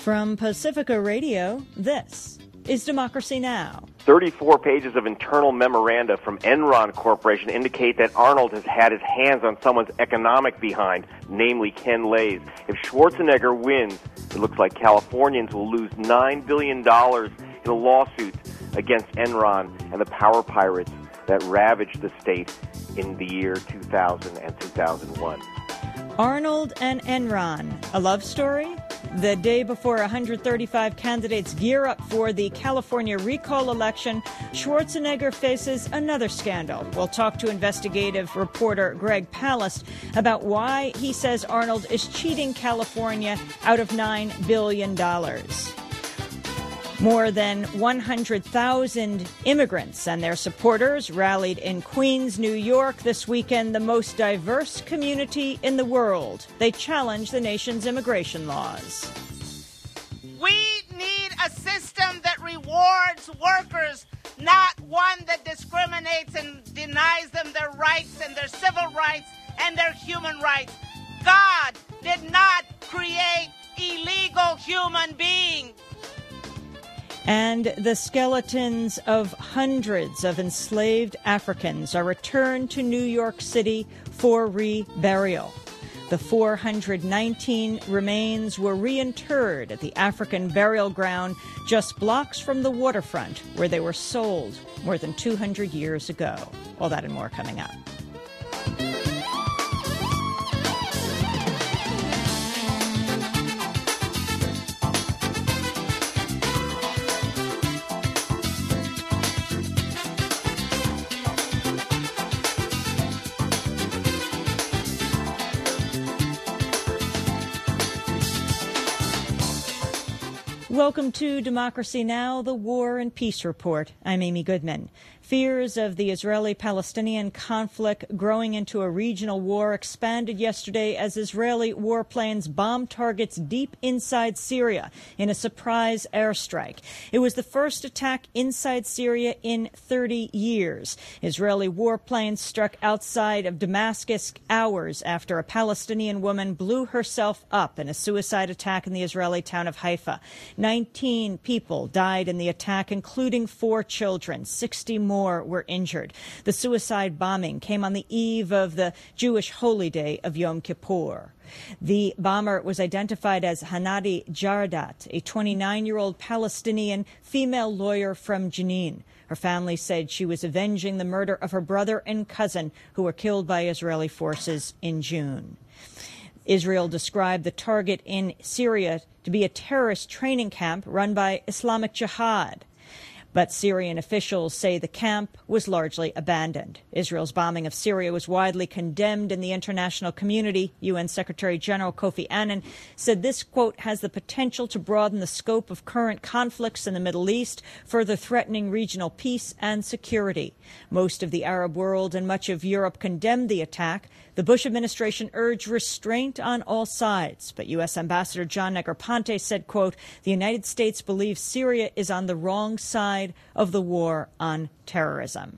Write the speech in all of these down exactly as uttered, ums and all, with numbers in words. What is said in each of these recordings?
From Pacifica Radio, this is Democracy Now! thirty-four pages of internal memoranda from Enron Corporation indicate that Arnold has had his hands on someone's economic behind, namely Ken Lay's. If Schwarzenegger wins, it looks like Californians will lose nine billion dollars in a lawsuit against Enron and the power pirates that ravaged the state in the year two thousand and two thousand one. Arnold and Enron, a love story? The day before one hundred thirty-five candidates gear up for the California recall election, Schwarzenegger faces another scandal. We'll talk to investigative reporter Greg Palast about why he says Arnold is cheating California out of nine billion dollars. More than one hundred thousand immigrants and their supporters rallied in Queens, New York this weekend, the most diverse community in the world. They challenged the nation's immigration laws. We need a system that rewards workers, not one that discriminates and denies them their rights and their civil rights and their human rights. God did not create illegal human beings. And the skeletons of hundreds of enslaved Africans are returned to New York City for reburial. The four hundred nineteen remains were reinterred at the African burial ground just blocks from the waterfront where they were sold more than two hundred years ago. All that and more coming up. Welcome to Democracy Now!, the War and Peace Report. I'm Amy Goodman. Fears of the Israeli-Palestinian conflict growing into a regional war expanded yesterday as Israeli warplanes bombed targets deep inside Syria in a surprise airstrike. It was the first attack inside Syria in thirty years. Israeli warplanes struck outside of Damascus hours after a Palestinian woman blew herself up in a suicide attack in the Israeli town of Haifa. nineteen people died in the attack, including four children. sixty more were injured. The suicide bombing came on the eve of the Jewish holy day of Yom Kippur. The bomber was identified as Hanadi Jaradat, a twenty-nine-year-old Palestinian female lawyer from Jenin. Her family said she was avenging the murder of her brother and cousin who were killed by Israeli forces in June. Israel described the target in Syria to be a terrorist training camp run by Islamic Jihad. But Syrian officials say the camp was largely abandoned. Israel's bombing of Syria was widely condemned in the international community. U N Secretary General Kofi Annan said this, quote, has the potential to broaden the scope of current conflicts in the Middle East, further threatening regional peace and security. Most of the Arab world and much of Europe condemned the attack. The Bush administration urged restraint on all sides, but U S Ambassador John Negroponte said, quote, the United States believes Syria is on the wrong side of the war on terrorism.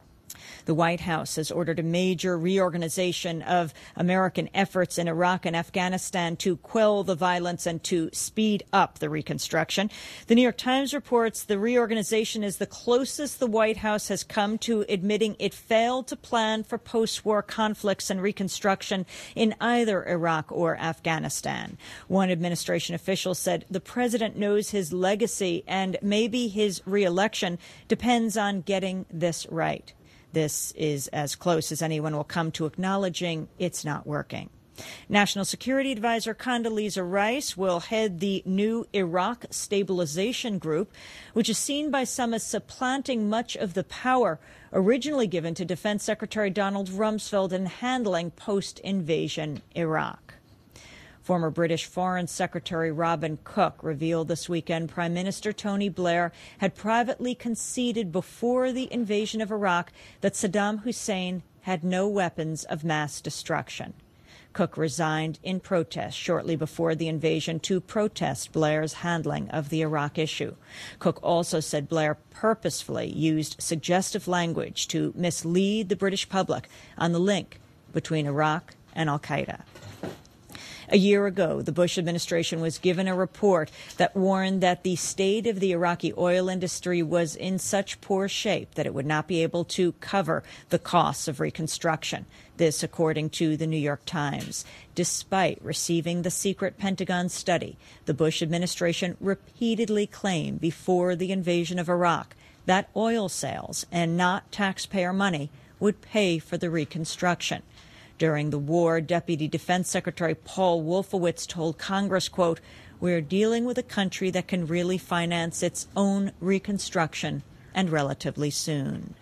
The White House has ordered a major reorganization of American efforts in Iraq and Afghanistan to quell the violence and to speed up the reconstruction. The New York Times reports the reorganization is the closest the White House has come to admitting it failed to plan for post-war conflicts and reconstruction in either Iraq or Afghanistan. One administration official said the president knows his legacy and maybe his reelection depends on getting this right. This is as close as anyone will come to acknowledging it's not working. National Security Advisor Condoleezza Rice will head the new Iraq Stabilization Group, which is seen by some as supplanting much of the power originally given to Defense Secretary Donald Rumsfeld in handling post-invasion Iraq. Former British Foreign Secretary Robin Cook revealed this weekend Prime Minister Tony Blair had privately conceded before the invasion of Iraq that Saddam Hussein had no weapons of mass destruction. Cook resigned in protest shortly before the invasion to protest Blair's handling of the Iraq issue. Cook also said Blair purposefully used suggestive language to mislead the British public on the link between Iraq and al-Qaeda. A year ago, the Bush administration was given a report that warned that the state of the Iraqi oil industry was in such poor shape that it would not be able to cover the costs of reconstruction. This, according to the New York Times. Despite receiving the secret Pentagon study, the Bush administration repeatedly claimed before the invasion of Iraq that oil sales and not taxpayer money would pay for the reconstruction. During the war, Deputy Defense Secretary Paul Wolfowitz told Congress, quote, "We're dealing with a country that can really finance its own reconstruction, and relatively soon."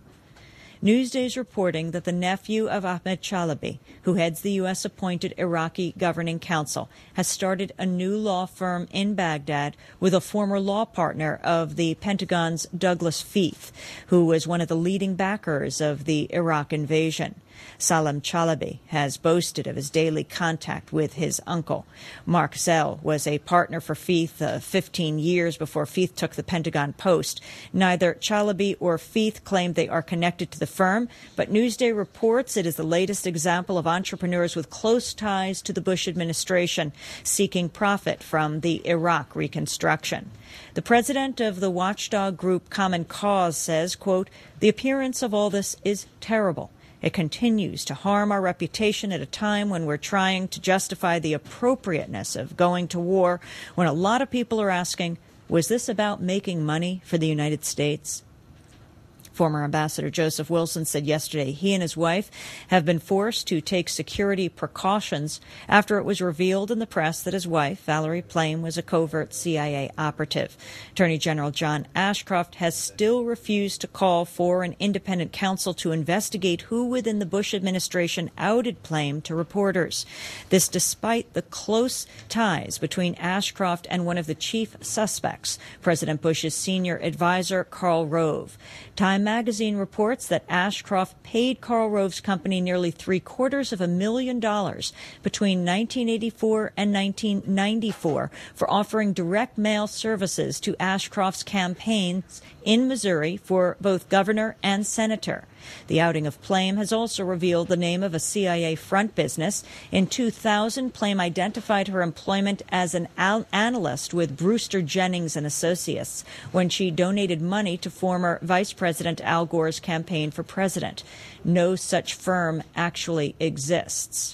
Newsday is reporting that the nephew of Ahmed Chalabi, who heads the U S-appointed Iraqi Governing Council, has started a new law firm in Baghdad with a former law partner of the Pentagon's Douglas Feith, who was one of the leading backers of the Iraq invasion. Salam Chalabi has boasted of his daily contact with his uncle. Mark Zell was a partner for Feith uh, fifteen years before Feith took the Pentagon post. Neither Chalabi or Feith claim they are connected to the firm, but Newsday reports it is the latest example of entrepreneurs with close ties to the Bush administration seeking profit from the Iraq reconstruction. The president of the watchdog group Common Cause says, quote, "The appearance of all this is terrible. It continues to harm our reputation at a time when we're trying to justify the appropriateness of going to war, when a lot of people are asking, was this about making money for the United States?" Former Ambassador Joseph Wilson said yesterday he and his wife have been forced to take security precautions after it was revealed in the press that his wife, Valerie Plame, was a covert C I A operative. Attorney General John Ashcroft has still refused to call for an independent counsel to investigate who within the Bush administration outed Plame to reporters. This despite the close ties between Ashcroft and one of the chief suspects, President Bush's senior advisor, Karl Rove. Time magazine reports that Ashcroft paid Karl Rove's company nearly three quarters of a million dollars between nineteen eighty-four and nineteen ninety-four for offering direct mail services to Ashcroft's campaigns in Missouri for both governor and senator. The outing of Plame has also revealed the name of a C I A front business. In two thousand, Plame identified her employment as an al- analyst with Brewster Jennings and Associates when she donated money to former Vice President Al Gore's campaign for president. No such firm actually exists.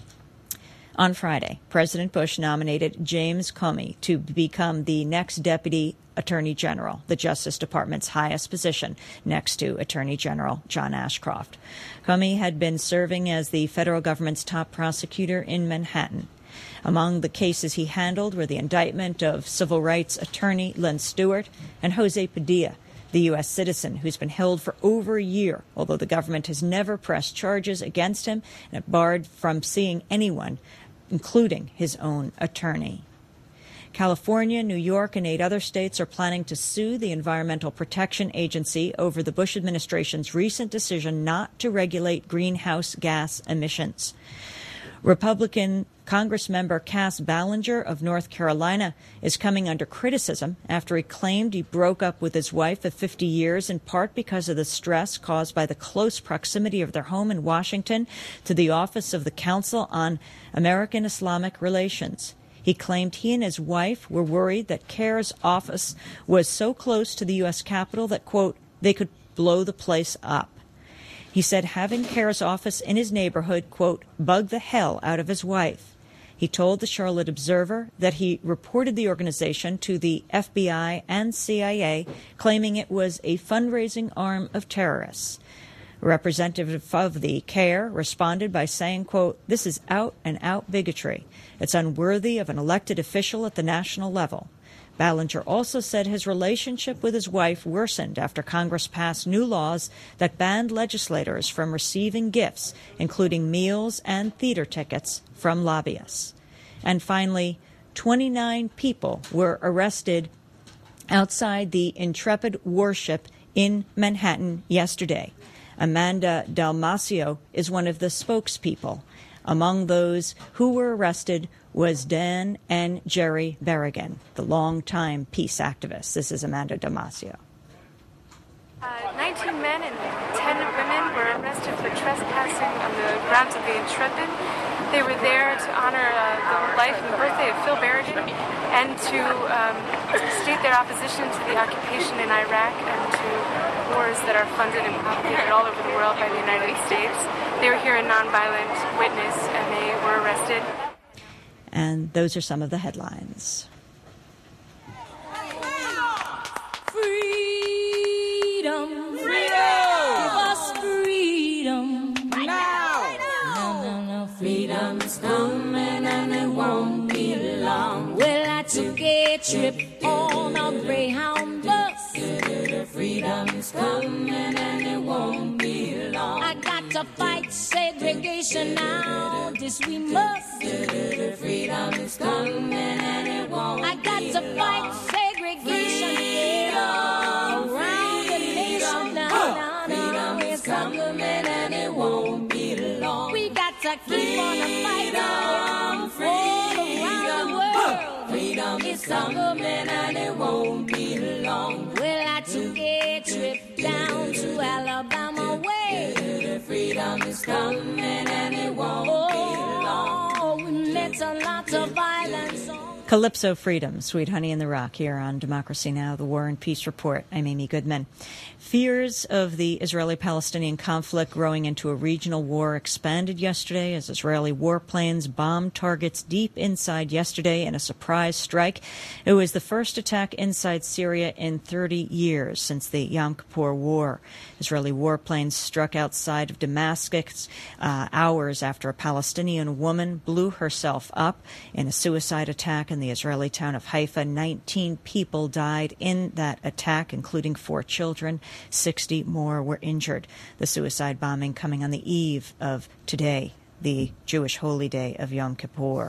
On Friday, President Bush nominated James Comey to become the next Deputy Attorney General, the Justice Department's highest position, next to Attorney General John Ashcroft. Comey had been serving as the federal government's top prosecutor in Manhattan. Among the cases he handled were the indictment of civil rights attorney Len Stewart and Jose Padilla, the U S citizen who's been held for over a year, although the government has never pressed charges against him and barred from seeing anyone, including his own attorney. California, New York, and eight other states are planning to sue the Environmental Protection Agency over the Bush administration's recent decision not to regulate greenhouse gas emissions. Republican Congressmember Cass Ballinger of North Carolina is coming under criticism after he claimed he broke up with his wife of fifty years in part because of the stress caused by the close proximity of their home in Washington to the office of the Council on American Islamic Relations. He claimed he and his wife were worried that CAIR's office was so close to the U S Capitol that, quote, they could blow the place up. He said having CAIR's office in his neighborhood, quote, bugged the hell out of his wife. He told the Charlotte Observer that he reported the organization to the F B I and C I A, claiming it was a fundraising arm of terrorists. A representative of the CAIR responded by saying, quote, this is out-and-out bigotry. It's unworthy of an elected official at the national level. Ballinger also said his relationship with his wife worsened after Congress passed new laws that banned legislators from receiving gifts, including meals and theater tickets, from lobbyists. And finally, twenty-nine people were arrested outside the Intrepid warship in Manhattan yesterday. Amanda Dalmasio is one of the spokespeople. Among those who were arrested was Dan and Jerry Berrigan, the longtime peace activists. This is Amanda Dalmasio. Uh, nineteen men and ten women were arrested for trespassing on the grounds of the Intrepid. They were there to honor uh, the life and birthday of Phil Berrigan and to um, state their opposition to the occupation in Iraq and to wars that are funded and propagated all over the world by the United States. They were here in nonviolent witness and they were arrested. And those are some of the headlines. Freedom, freedom, give us freedom now. No, no, no, freedom's coming and it won't be long. Well, I took a trip on a Greyhound bus. Freedom's coming and it won't be long. I got to fight segregation now. This we must. Freedom is coming and it won't. I got to fight segregation. Freedom, around the nation now. Freedom is coming and it won't be long. We got to keep on the fight all around the world. Freedom is coming and it won't be long. Well, I took a trip down to Alabama way. Freedom is coming and it won't oh, be long. We met a lot of violence. Calypso Freedom, Sweet Honey in the Rock, here on Democracy Now!, the War and Peace Report. I'm Amy Goodman. Fears of the Israeli-Palestinian conflict growing into a regional war expanded yesterday as Israeli warplanes bombed targets deep inside yesterday in a surprise strike. It was the first attack inside Syria in thirty years since the Yom Kippur War. Israeli warplanes struck outside of Damascus uh, hours after a Palestinian woman blew herself up in a suicide attack in the Israeli town of Haifa. nineteen people died in that attack, including four children. sixty more were injured. The suicide bombing coming on the eve of today, the Jewish holy day of Yom Kippur.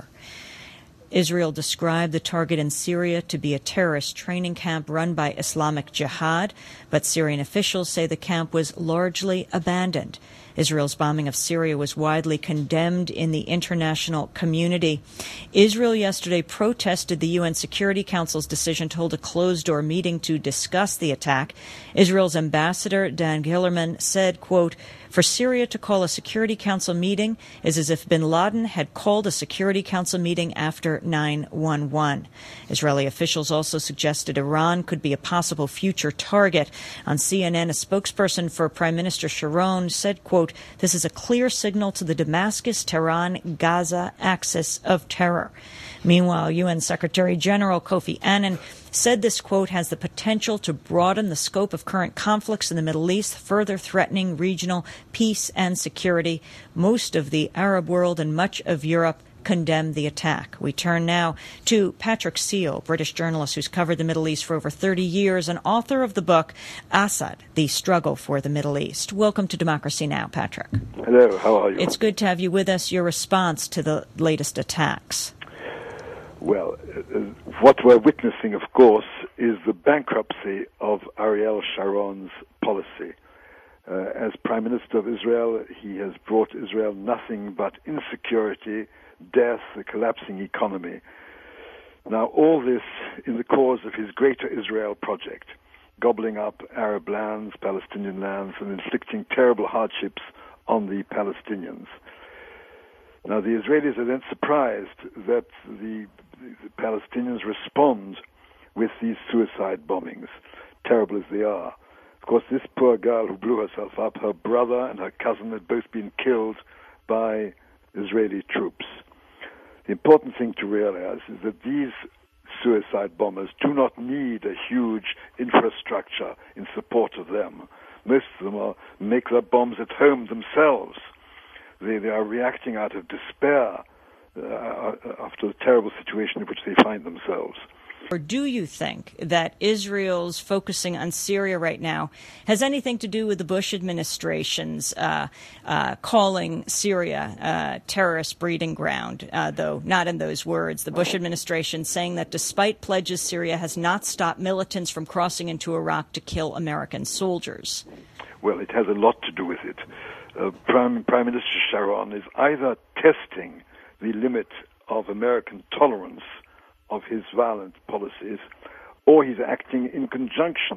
Israel described the target in Syria to be a terrorist training camp run by Islamic Jihad, but Syrian officials say the camp was largely abandoned. Israel's bombing of Syria was widely condemned in the international community. Israel yesterday protested the U N Security Council's decision to hold a closed-door meeting to discuss the attack. Israel's ambassador, Dan Gillerman, said, quote, "For Syria to call a Security Council meeting is as if bin Laden had called a Security Council meeting after nine one one. Israeli officials also suggested Iran could be a possible future target. On C N N, a spokesperson for Prime Minister Sharon said, quote, "This is a clear signal to the Damascus-Tehran-Gaza axis of terror." Meanwhile, U N Secretary General Kofi Annan said this, quote, has the potential to broaden the scope of current conflicts in the Middle East, further threatening regional peace and security. Most of the Arab world and much of Europe condemned the attack. We turn now to Patrick Seal, British journalist who's covered the Middle East for over thirty years and author of the book Assad, The Struggle for the Middle East. Welcome to Democracy Now!, Patrick. Hello, how are you? It's good to have you with us. Your response to the latest attacks. Well, uh, what we're witnessing, of course, is the bankruptcy of Ariel Sharon's policy. Uh, as Prime Minister of Israel, he has brought Israel nothing but insecurity, death, a collapsing economy. Now, all this in the cause of his Greater Israel project, gobbling up Arab lands, Palestinian lands, and inflicting terrible hardships on the Palestinians. Now, the Israelis are then surprised that the, the Palestinians respond with these suicide bombings, terrible as they are. Of course, this poor girl who blew herself up, her brother and her cousin had both been killed by Israeli troops. The important thing to realize is that these suicide bombers do not need a huge infrastructure in support of them. Most of them are, make their bombs at home themselves. They, they are reacting out of despair uh, after the terrible situation in which they find themselves. Or do you think that Israel's focusing on Syria right now has anything to do with the Bush administration's uh, uh, calling Syria a terrorist breeding ground, uh, though not in those words? The Bush administration saying that despite pledges, Syria has not stopped militants from crossing into Iraq to kill American soldiers. Well, it has a lot to do with it. Uh, Prime, Prime Minister Sharon is either testing the limit of American tolerance of his violent policies, or he's acting in conjunction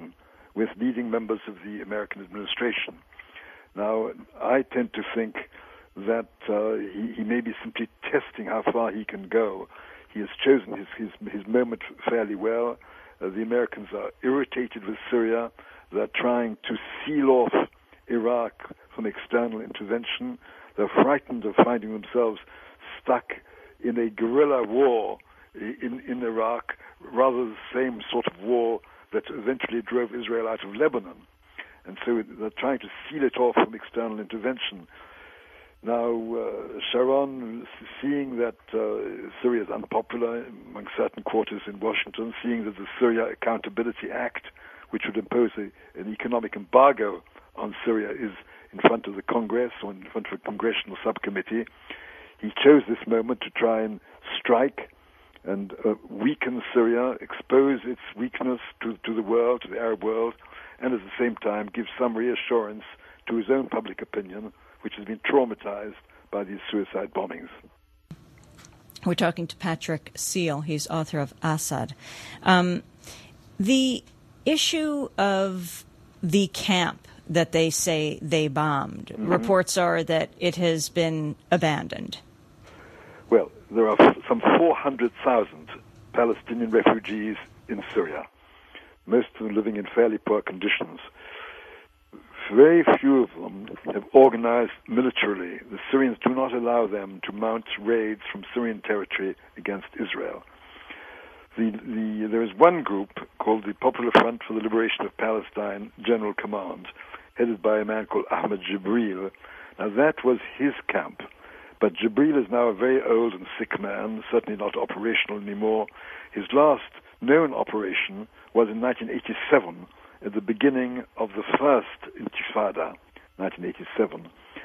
with leading members of the American administration. Now, I tend to think that uh, he, he may be simply testing how far he can go. He has chosen his, his, his moment fairly well. Uh, the Americans are irritated with Syria. They're trying to seal off Iraq from external intervention. They're frightened of finding themselves stuck in a guerrilla war in, in Iraq, rather the same sort of war that eventually drove Israel out of Lebanon. And so they're trying to seal it off from external intervention. Now, uh, Sharon, seeing that uh, Syria is unpopular among certain quarters in Washington, seeing that the Syria Accountability Act, which would impose a, an economic embargo on Syria, is in front of the Congress or in front of a congressional subcommittee, he chose this moment to try and strike and uh, weaken Syria, expose its weakness to, to the world, to the Arab world, and at the same time give some reassurance to his own public opinion, which has been traumatized by these suicide bombings. We're talking to Patrick Seale. He's author of Assad. Um, the issue of the camp that they say they bombed, mm-hmm. reports are that it has been abandoned. Well, there are f- some four hundred thousand Palestinian refugees in Syria, most of them living in fairly poor conditions. Very few of them have organized militarily. The Syrians do not allow them to mount raids from Syrian territory against Israel. The, the, there is one group called the Popular Front for the Liberation of Palestine General Command, headed by a man called Ahmed Jibril. Now, that was his camp. But Jibril is now a very old and sick man, certainly not operational anymore. His last known operation was in nineteen eighty-seven, at the beginning of the first Intifada, nineteen eighty-seven.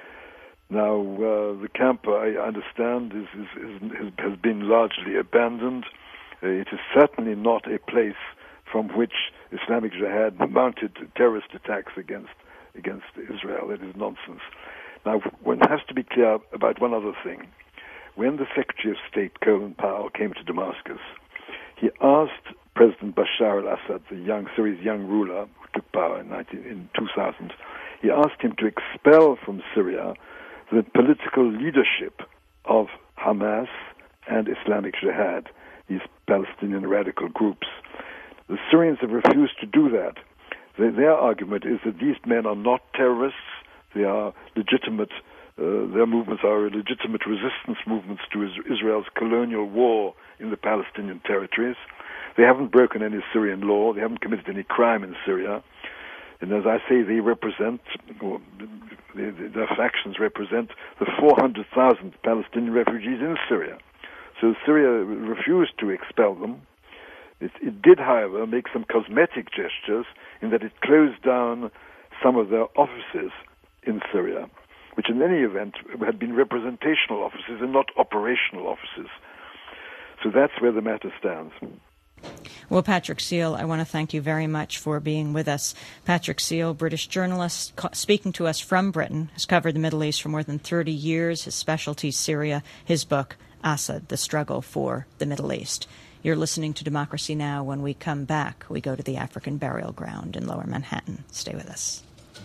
Now, uh, the camp, I understand, is, is, is, has been largely abandoned. Uh, it is certainly not a place from which Islamic Jihad mounted terrorist attacks against against Israel. That is nonsense. Now, one has to be clear about one other thing. When the Secretary of State, Colin Powell, came to Damascus, he asked President Bashar al-Assad, the young Syria's young ruler who took power in, nineteen, in two thousand, he asked him to expel from Syria the political leadership of Hamas and Islamic Jihad, these Palestinian radical groups. The Syrians have refused to do that. Their, their argument is that these men are not terrorists. They are legitimate, uh, their movements are legitimate resistance movements to is- Israel's colonial war in the Palestinian territories. They haven't broken any Syrian law. They haven't committed any crime in Syria. And as I say, they represent, or they, they, their factions represent the four hundred thousand Palestinian refugees in Syria. So Syria refused to expel them. It, it did, however, make some cosmetic gestures in that it closed down some of their offices in Syria, which in any event had been representational offices and not operational offices. So that's where the matter stands. Well, Patrick Seale, I want to thank you very much for being with us. Patrick Seale, British journalist, co- speaking to us from Britain, has covered the Middle East for more than thirty years. His specialty, Syria. His book, Assad, The Struggle for the Middle East. You're listening to Democracy Now! When we come back, we go to the African Burial Ground in Lower Manhattan. Stay with us.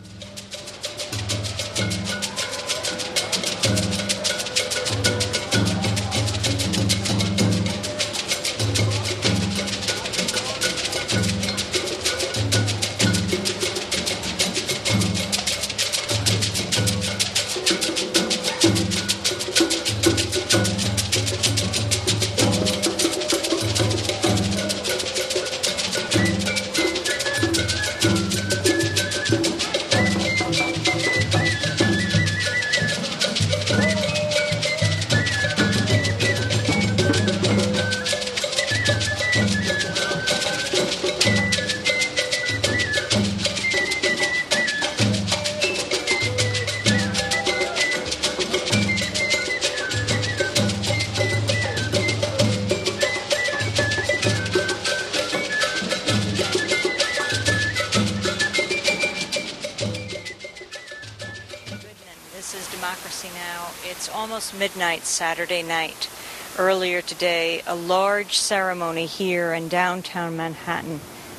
Midnight Saturday night. Earlier today, a large ceremony here in downtown Manhattan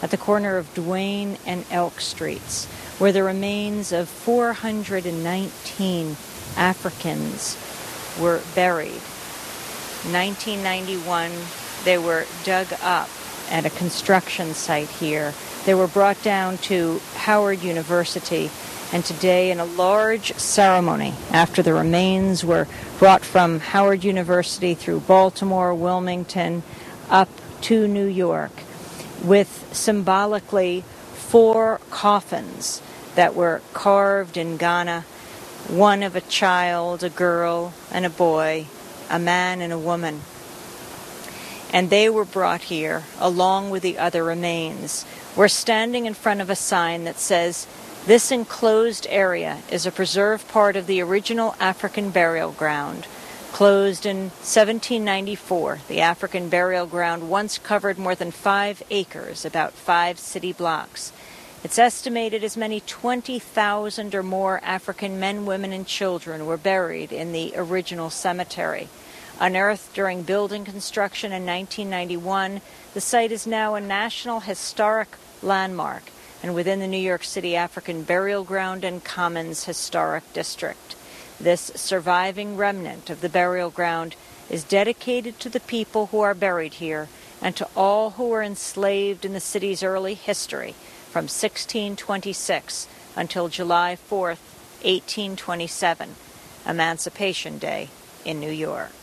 at the corner of Duane and Elk Streets, where the remains of four hundred nineteen Africans were buried. In nineteen ninety-one, they were dug up at a construction site here. They were brought down to Howard University, and today in a large ceremony after the remains were brought from Howard University through Baltimore, Wilmington, up to New York, with symbolically four coffins that were carved in Ghana, one of a child, a girl, and a boy, a man and a woman. And they were brought here along with the other remains. We're standing in front of a sign that says, "This enclosed area is a preserved part of the original African burial ground. Closed in seventeen ninety-four, the African burial ground once covered more than five acres, about five city blocks. It's estimated as many twenty thousand or more African men, women, and children were buried in the original cemetery. Unearthed during building construction in nineteen ninety-one, the site is now a National Historic Landmark and within the New York City African Burial Ground and Commons Historic District. This surviving remnant of the burial ground is dedicated to the people who are buried here and to all who were enslaved in the city's early history from sixteen twenty-six until July fourth, eighteen twenty-seven, Emancipation Day in New York."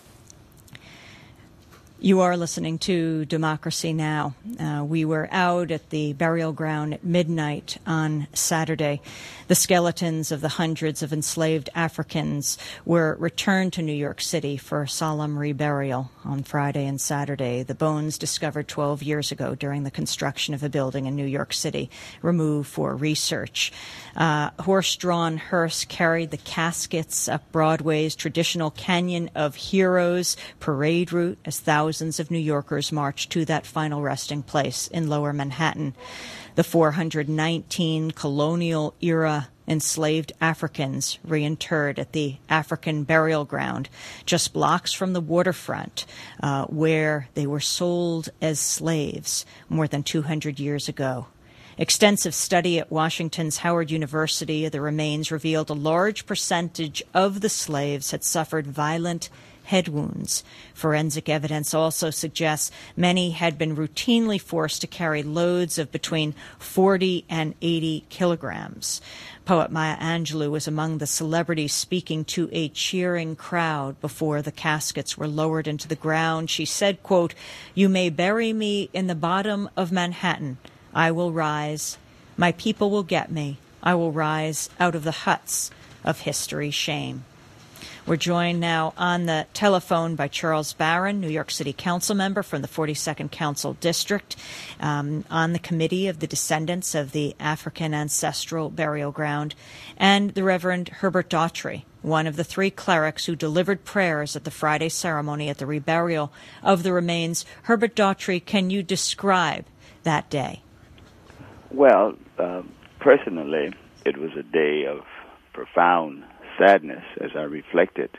You are listening to Democracy Now! Uh, we were out at the burial ground at midnight on Saturday. The skeletons of the hundreds of enslaved Africans were returned to New York City for solemn reburial on Friday and Saturday. The bones discovered twelve years ago during the construction of a building in New York City, removed for research. Uh, horse-drawn hearse carried the caskets up Broadway's traditional Canyon of Heroes parade route as thousands Thousands of New Yorkers marched to that final resting place in Lower Manhattan. The four hundred nineteen colonial-era enslaved Africans reinterred at the African Burial Ground, just blocks from the waterfront, uh, where they were sold as slaves more than two hundred years ago. Extensive study at Washington's Howard University of the remains revealed a large percentage of the slaves had suffered violent head wounds. Forensic evidence also suggests many had been routinely forced to carry loads of between forty and eighty kilograms. Poet Maya Angelou was among the celebrities speaking to a cheering crowd before the caskets were lowered into the ground. She said, quote, "You may bury me in the bottom of Manhattan. I will rise. My people will get me. I will rise out of the huts of history's shame." We're joined now on the telephone by Charles Barron, New York City Council member from the forty-second Council District, um, on the committee of the descendants of the African Ancestral Burial Ground, and the Reverend Herbert Daughtry, one of the three clerics who delivered prayers at the Friday ceremony at the reburial of the remains. Herbert Daughtry, can you describe that day? Well, uh, personally, it was a day of profound sadness as I reflected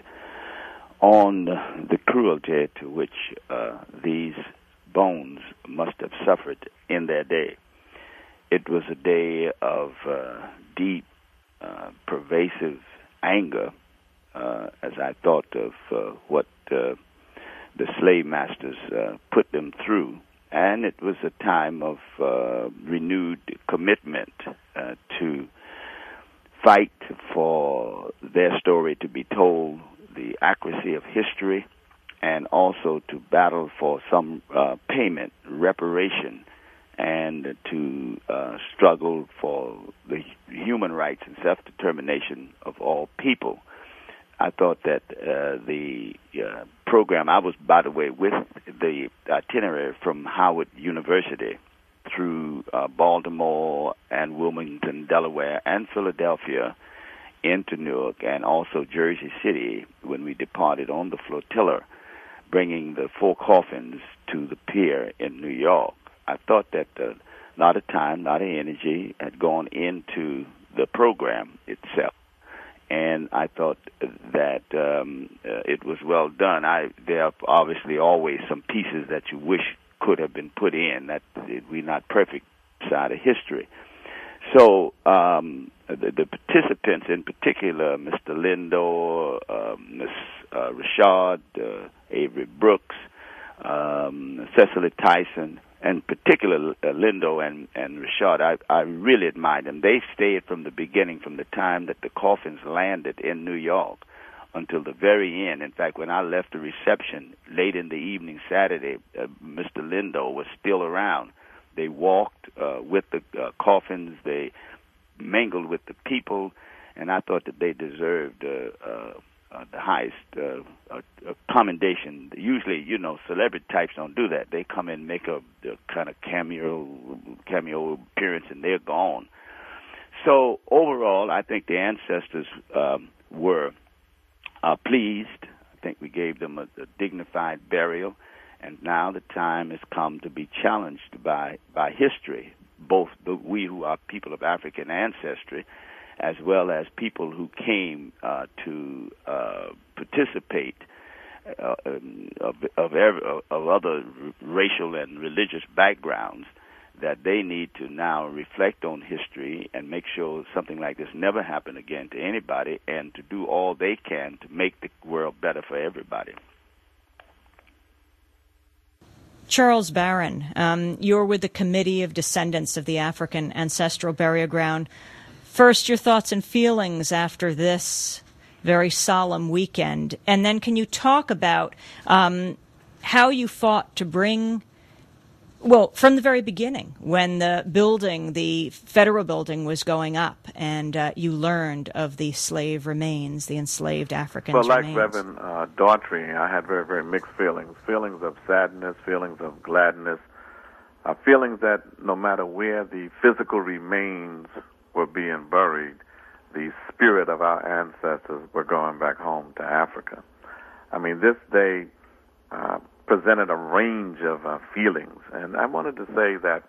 on the cruelty to which uh, these bones must have suffered in their day. It was a day of uh, deep, uh, pervasive anger uh, as I thought of uh, what uh, the slave masters uh, put them through. And it was a time of uh, renewed commitment uh, to fight for their story to be told, the accuracy of history, and also to battle for some uh, payment, reparation, and to uh, struggle for the human rights and self-determination of all people. I thought that uh, the uh, program, I was, by the way, with the itinerary from Howard University through uh, Baltimore and Wilmington, Delaware, and Philadelphia into Newark, and also Jersey City when we departed on the flotilla, bringing the four coffins to the pier in New York. I thought that uh, a lot of time, a lot of energy had gone into the program itself, and I thought that um, uh, it was well done. I, there are obviously always some pieces that you wish could have been put in. That we're not perfect side of history. So um, the, the participants, in particular, Mister Lindo, uh, Miss uh, Rashad, uh, Avery Brooks, um, Cecily Tyson, and particularly uh, Lindo and, and Rashad, I, I really admire them. They stayed from the beginning, from the time that the coffins landed in New York until the very end. In fact, when I left the reception late in the evening Saturday, uh, Mister Lindo was still around. They walked uh, with the uh, coffins. They mingled with the people, and I thought that they deserved uh, uh, uh, the highest uh, uh, commendation. Usually, you know, celebrity types don't do that. They come in, make a, a kind of cameo cameo appearance, and they're gone. So overall, I think the ancestors um, were uh, pleased. I think we gave them a, a dignified burial. And now the time has come to be challenged by, by history, both the, we who are people of African ancestry, as well as people who came uh, to uh, participate uh, of, of, of other racial and religious backgrounds, that they need to now reflect on history and make sure something like this never happen again to anybody, and to do all they can to make the world better for everybody. Charles Barron, um, you're with the Committee of Descendants of the African Ancestral Burial Ground. First, your thoughts and feelings after this very solemn weekend, and then can you talk about um, how you fought to bring, well, from the very beginning, when the building, the federal building, was going up, and uh, you learned of the slave remains, the enslaved Africans' Well, like remains. Reverend uh, Daughtry, I had very, very mixed feelings, feelings of sadness, feelings of gladness, uh, feelings that no matter where the physical remains were being buried, the spirit of our ancestors were going back home to Africa. I mean, this day uh, presented a range of uh, feelings, and I wanted to say that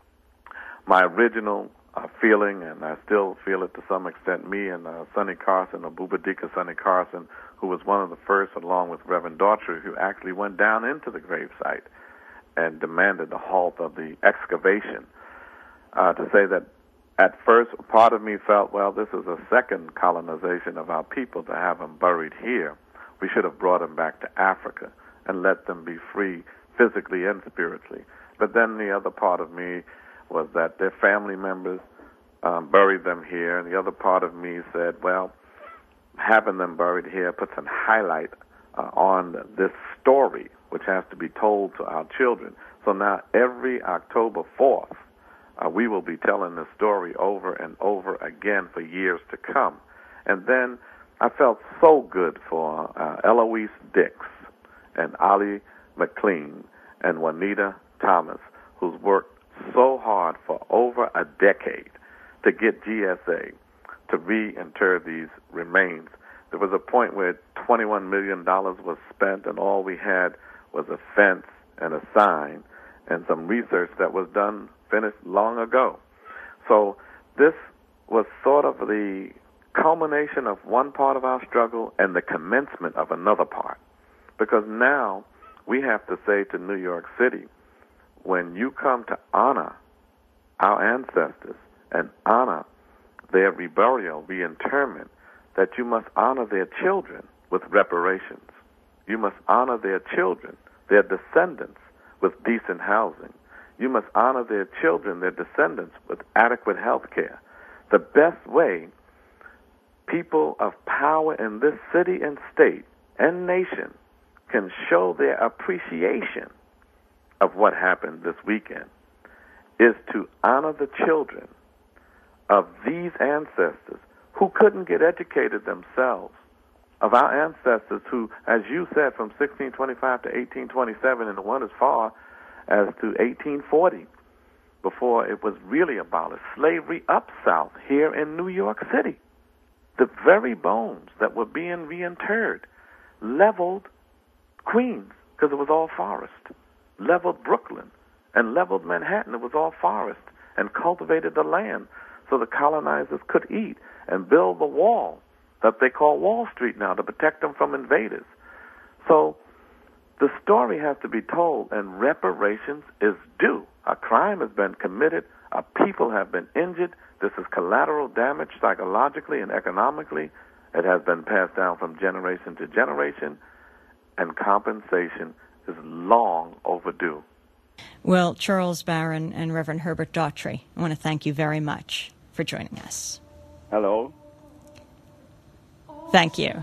my original uh, feeling, and I still feel it to some extent, me and uh, Sonny Carson, Abubadika Sonny Carson, who was one of the first, along with Reverend Daughtry, who actually went down into the gravesite and demanded the halt of the excavation, uh, to say that at first part of me felt, well, this is a second colonization of our people to have them buried here. We should have brought them back to Africa and let them be free physically and spiritually. But then the other part of me was that their family members um, buried them here, and the other part of me said, well, having them buried here puts a highlight uh, on this story, which has to be told to our children. So now every October fourth, uh, we will be telling the story over and over again for years to come. And then I felt so good for uh, Eloise Dix and Ollie McLean and Juanita Thomas, who's worked so hard for over a decade to get G S A to reinter these remains. There was a point where twenty-one million dollars was spent, and all we had was a fence and a sign and some research that was done, finished long ago. So this was sort of the culmination of one part of our struggle and the commencement of another part. Because now we have to say to New York City, when you come to honor our ancestors and honor their reburial, reinterment, that you must honor their children with reparations. You must honor their children, their descendants, with decent housing. You must honor their children, their descendants, with adequate health care. The best way people of power in this city and state and nation can show their appreciation of what happened this weekend is to honor the children of these ancestors who couldn't get educated themselves, of our ancestors who, as you said, from sixteen twenty-five to eighteen twenty-seven, and one as far as to eighteen forty, before it was really abolished, slavery up south here in New York City. The very bones that were being reinterred leveled Queens, because it was all forest, leveled Brooklyn, and leveled Manhattan. It was all forest, and cultivated the land so the colonizers could eat and build the wall that they call Wall Street now to protect them from invaders. So the story has to be told, and reparations is due. A crime has been committed. A people have been injured. This is collateral damage psychologically and economically. It has been passed down from generation to generation, and compensation is long overdue. Well, Charles Barron and Reverend Herbert Daughtry, I want to thank you very much for joining us. Hello. Thank you.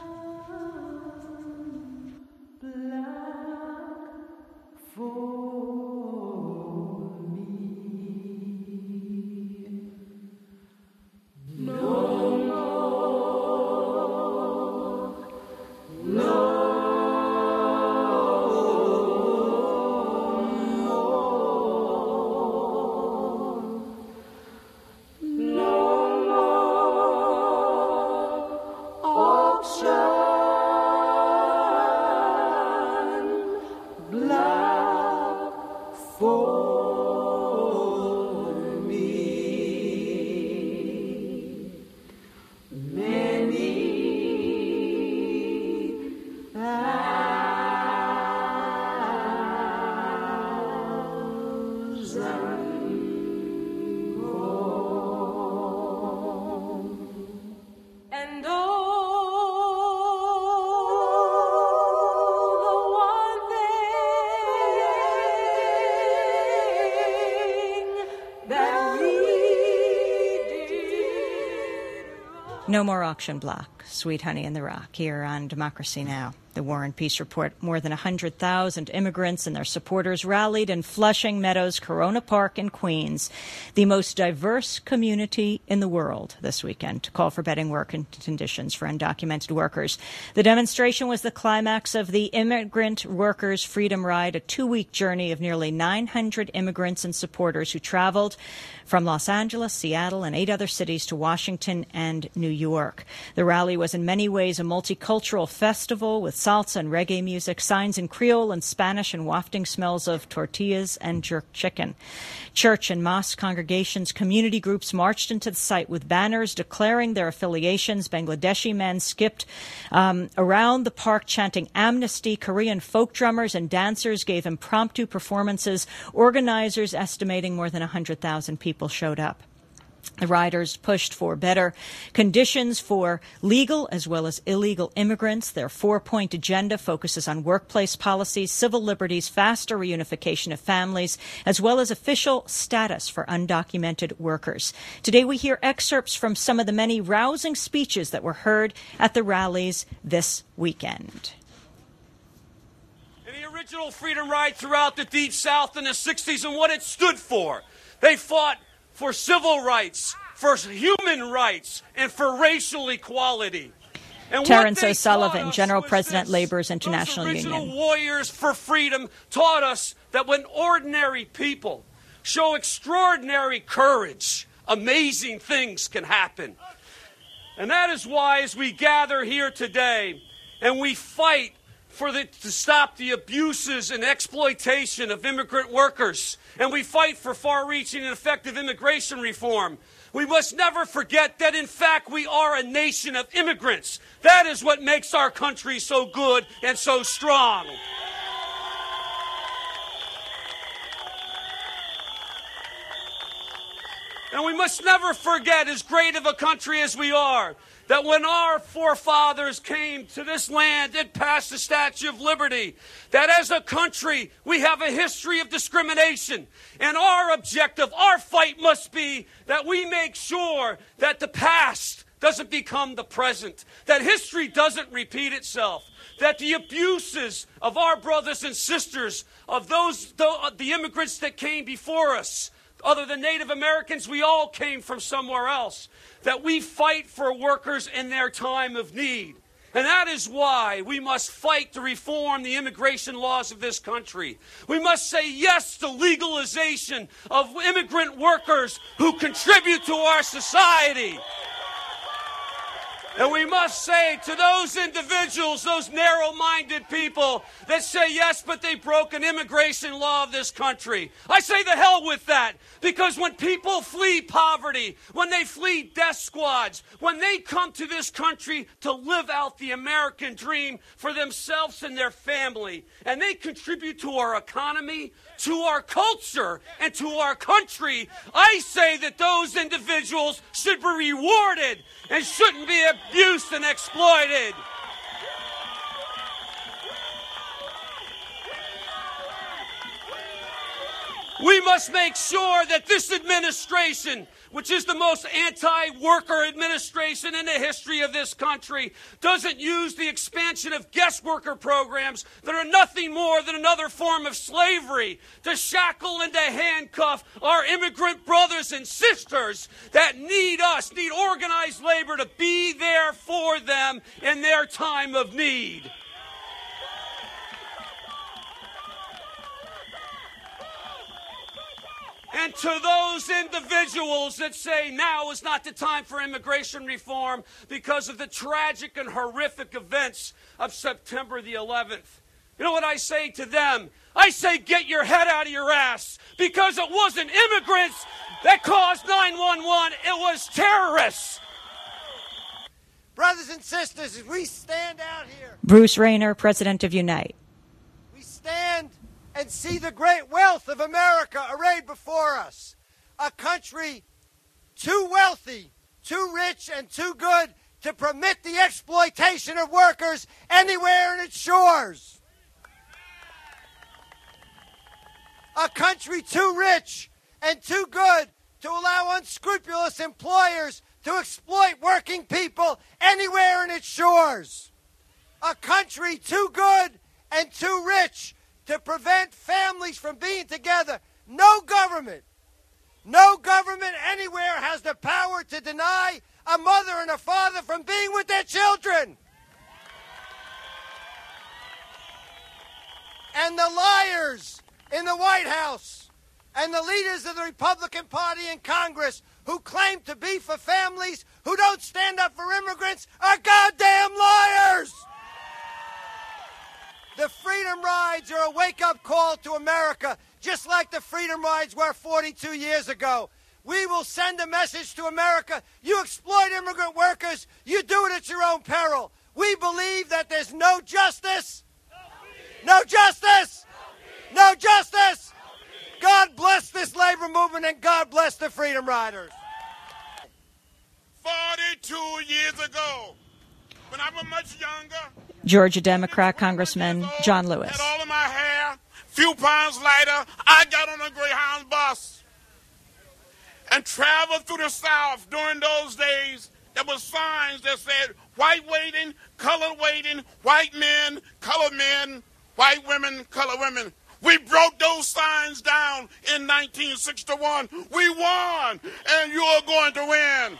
No more auction block, Sweet Honey in the Rock, here on Democracy Now!, the War and Peace Report. More than one hundred thousand immigrants and their supporters rallied in Flushing Meadows Corona Park in Queens, the most diverse community in the world, this weekend, to call for better work conditions for undocumented workers. The demonstration was the climax of the Immigrant Workers Freedom Ride, a two-week journey of nearly nine hundred immigrants and supporters who traveled from Los Angeles, Seattle, and eight other cities to Washington and New York. The rally was in many ways a multicultural festival with salsa and reggae music, signs in Creole and Spanish, and wafting smells of tortillas and jerk chicken. Church and mosque congregations, community groups marched into the site with banners declaring their affiliations. Bangladeshi men skipped um, around the park chanting amnesty. Korean folk drummers and dancers gave impromptu performances. Organizers estimating more than one hundred thousand people showed up. The riders pushed for better conditions for legal as well as illegal immigrants. Their four-point agenda focuses on workplace policies, civil liberties, faster reunification of families, as well as official status for undocumented workers. Today we hear excerpts from some of the many rousing speeches that were heard at the rallies this weekend. And the original Freedom Ride throughout the Deep South in the sixties and what it stood for. They fought for civil rights, for human rights, and for racial equality. And Terrence O'Sullivan, General President, this. Labor's International Those original Union. warriors for freedom taught us that when ordinary people show extraordinary courage, amazing things can happen. And that is why, as we gather here today and we fight for the, to stop the abuses and exploitation of immigrant workers, and we fight for far-reaching and effective immigration reform, we must never forget that, in fact, we are a nation of immigrants. That is what makes our country so good and so strong. And we must never forget, as great of a country as we are, that when our forefathers came to this land and passed the Statue of Liberty, that as a country we have a history of discrimination. And our objective, our fight must be that we make sure that the past doesn't become the present, that history doesn't repeat itself, that the abuses of our brothers and sisters, of those the, the immigrants that came before us, other than Native Americans, we all came from somewhere else, that we fight for workers in their time of need. And that is why we must fight to reform the immigration laws of this country. We must say yes to legalization of immigrant workers who contribute to our society. And we must say to those individuals, those narrow-minded people that say, yes, but they broke an immigration law of this country. I say the hell with that. Because when people flee poverty, when they flee death squads, when they come to this country to live out the American dream for themselves and their family, and they contribute to our economy, to our culture, and to our country, I say that those individuals should be rewarded and shouldn't be abused and exploited. We must make sure that this administration, which is the most anti-worker administration in the history of this country, doesn't use the expansion of guest worker programs that are nothing more than another form of slavery to shackle and to handcuff our immigrant brothers and sisters that need us, need organized labor to be there for them in their time of need. And to those individuals that say now is not the time for immigration reform because of the tragic and horrific events of September the eleventh, you know what I say to them? I say get your head out of your ass, because it wasn't immigrants that caused nine one one, it was terrorists. Brothers and sisters, as we stand out here, Bruce Rayner, president of Unite. We stand and see the great wealth of America arrayed before us. A country too wealthy, too rich, and too good to permit the exploitation of workers anywhere in its shores. A country too rich and too good to allow unscrupulous employers to exploit working people anywhere in its shores. A country too good and too rich to prevent families from being together. No government, no government anywhere has the power to deny a mother and a father from being with their children. And the liars in the White House and the leaders of the Republican Party in Congress who claim to be for families who don't stand up for immigrants are goddamn liars! The Freedom Rides are a wake-up call to America, just like the Freedom Rides were forty-two years ago. We will send a message to America. You exploit immigrant workers, you do it at your own peril. We believe that there's no justice. No justice! No justice! God bless this labor movement and God bless the Freedom Riders. forty-two years ago, when I was much younger, Georgia Democrat Congressman John Lewis. had all of my hair, few pounds lighter, I got on a Greyhound bus and traveled through the South. During those days, there were signs that said, white waiting, colored waiting, white men, colored men, white women, colored women. We broke those signs down in nineteen sixty-one. We won, and you are going to win.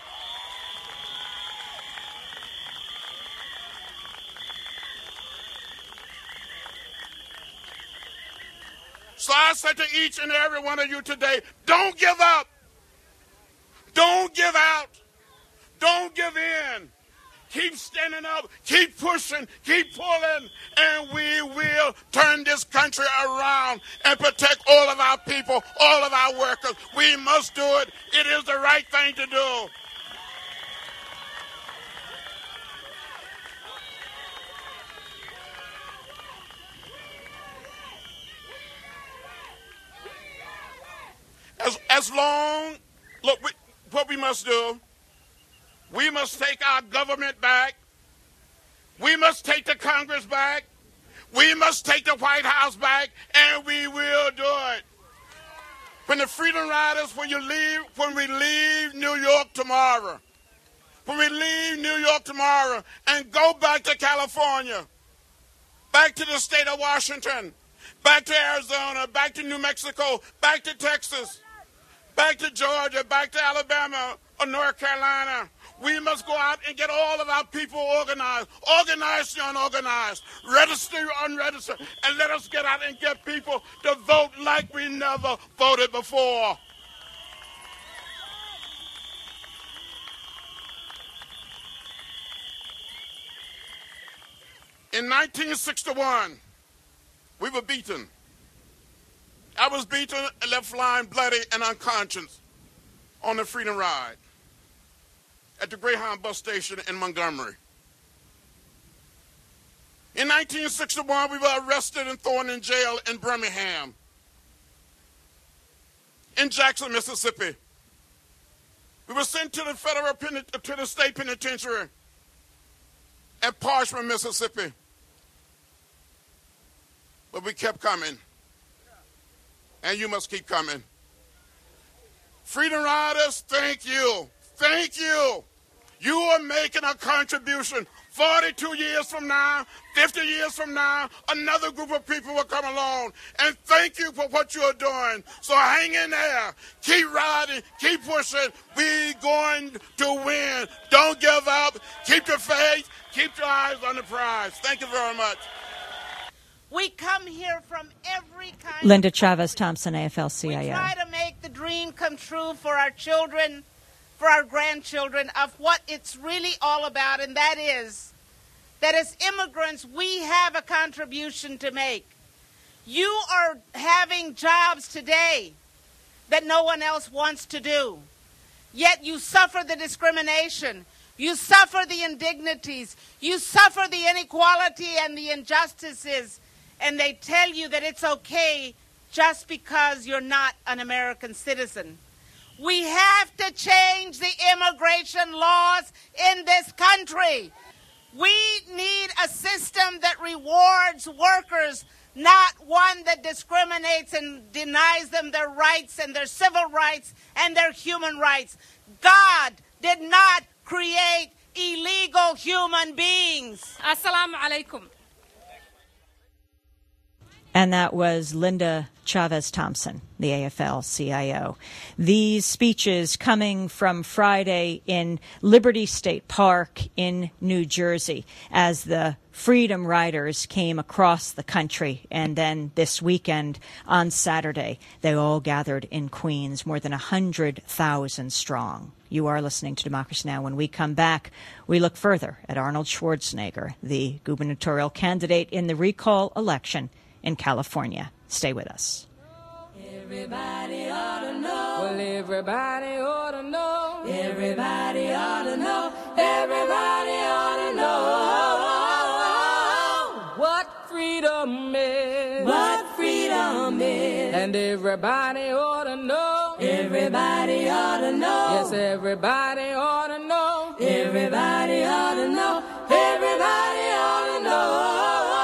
So I say to each and every one of you today, don't give up. Don't give out. Don't give in. Keep standing up. Keep pushing. Keep pulling. And we will turn this country around and protect all of our people, all of our workers. We must do it. It is the right thing to do. As, as long, look, we, what we must do, we must take our government back. We must take the Congress back. We must take the White House back, and we will do it. When the Freedom Riders, when you leave, when we leave New York tomorrow, when we leave New York tomorrow and go back to California, back to the state of Washington, back to Arizona, back to New Mexico, back to Texas, back to Georgia, back to Alabama or North Carolina, we must go out and get all of our people organized, organized the unorganized, register the unregistered, and let us get out and get people to vote like we never voted before. In nineteen sixty-one, we were beaten. I was beaten and left lying bloody and unconscious on the Freedom Ride at the Greyhound bus station in Montgomery. In nineteen sixty-one, we were arrested and thrown in jail in Birmingham. In Jackson, Mississippi. We were sent to the federal pen- to the state penitentiary at Parchman, Mississippi. But we kept coming. And you must keep coming. Freedom Riders, thank you. Thank you. You are making a contribution. forty-two years from now, fifty years from now, another group of people will come along. And thank you for what you are doing. So hang in there. Keep riding. Keep pushing. We're going to win. Don't give up. Keep your faith. Keep your eyes on the prize. Thank you very much. We come here from every kind Linda of Chavez Thompson, A F L C I O. We try to make the dream come true for our children, for our grandchildren, of what it's really all about, and that is that as immigrants, we have a contribution to make. You are having jobs today that no one else wants to do, yet you suffer the discrimination. You suffer the indignities. You suffer the inequality and the injustices. And they tell you that it's okay just because you're not an American citizen. We have to change the immigration laws in this country. We need a system that rewards workers, not one that discriminates and denies them their rights and their civil rights and their human rights. God did not create illegal human beings. Assalamu alaikum. And that was Linda Chavez Thompson, the A F L C I O. These speeches coming from Friday in Liberty State Park in New Jersey as the Freedom Riders came across the country. And then this weekend on Saturday, they all gathered in Queens, more than one hundred thousand strong. You are listening to Democracy Now! When we come back, we look further at Arnold Schwarzenegger, the gubernatorial candidate in the recall election in California. Stay with us. Everybody ought to know. Well, everybody ought to know. Everybody ought to know. Everybody ought to know what freedom is. What freedom is. And everybody ought to know. Everybody ought to know. Yes, everybody ought to know. Everybody ought to know. Everybody ought to know.